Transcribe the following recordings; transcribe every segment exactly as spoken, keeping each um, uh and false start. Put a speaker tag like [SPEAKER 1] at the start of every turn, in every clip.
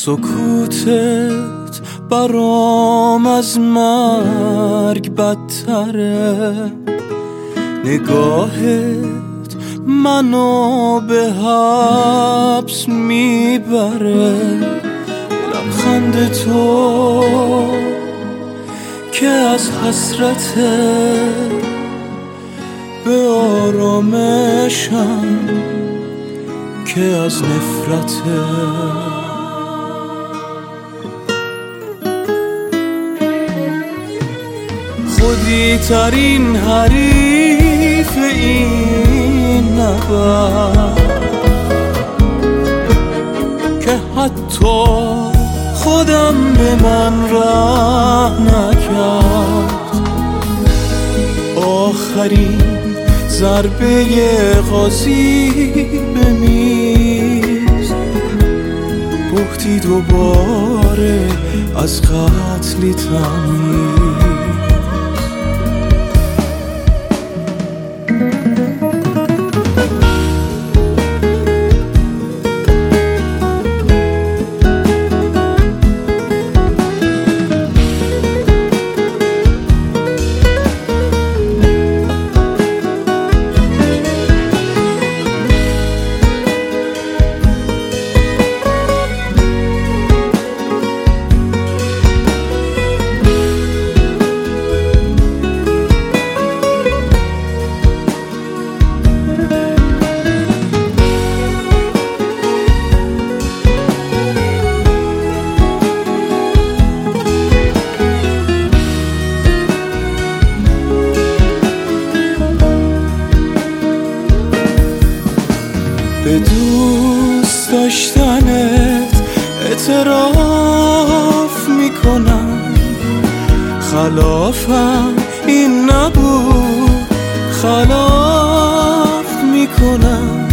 [SPEAKER 1] سکوتت برام از مرگ بدتره، نگاهت منو به حبس میبره، لبخند تو که از حسرته به آرامشم که از نفرته. خودی ترین حریف این نبرد که حتی خودم به من ره نکرد، آخرین ضربه قاضی به میز بختی دوباره از قتلی تمیز. به دوست داشتنت اعتراف میکنم، خلافم این نبود خلاف میکنم.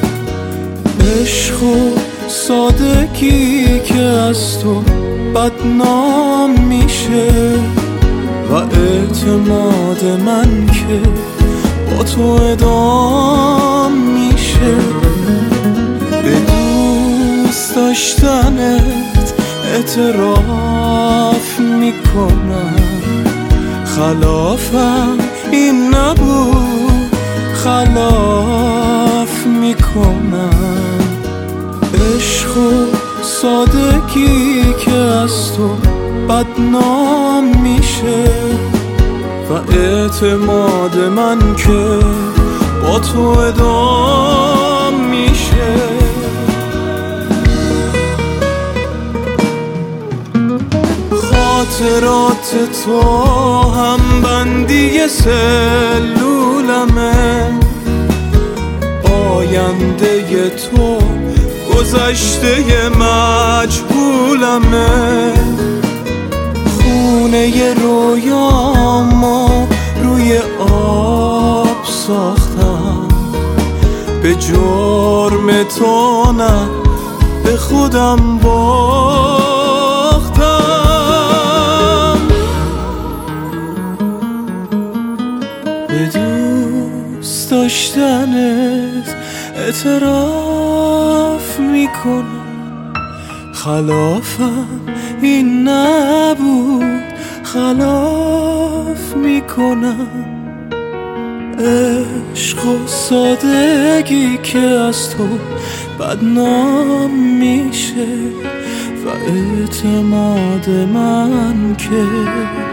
[SPEAKER 1] عشق و سادگی که از تو بدنام میشه و اعتماد من که با تو ادام میشه. به دوست داشتنت اعتراف میکنم، خلافم این نبود خلاف میکنم. عشق و سادگی که از تو بدنام میشه و اعتماد من که با تو ادام میشه. خاطرات تو هم بندی سلولمه، آینده تو گذشته مجهولمه. خونه رویامو روی آب ساختم، به جرم تو نه به خودم باختم. به دوست داشتنت اعتراف میکنم، خلافم این نبود خلاف میکنم. عشق و سادگی که از تو بدنام میشه و اعتماد من که